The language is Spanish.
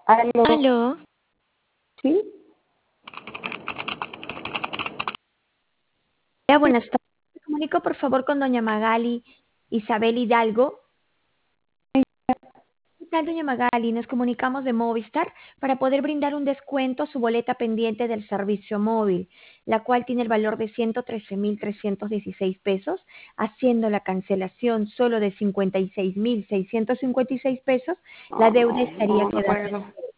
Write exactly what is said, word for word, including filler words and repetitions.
Aló, Aló, ¿sí? hola, buenas tardes. Me comunico por favor con doña Magali Isabel Hidalgo. ¿Qué tal, doña Magali? Nos comunicamos de Movistar para poder brindar un descuento a su boleta pendiente del servicio móvil, la cual tiene el valor de ciento trece mil trescientos dieciséis pesos, haciendo la cancelación solo de cincuenta y seis mil seiscientos cincuenta y seis pesos, la No, deuda no, estaría no, no quedando. puedo.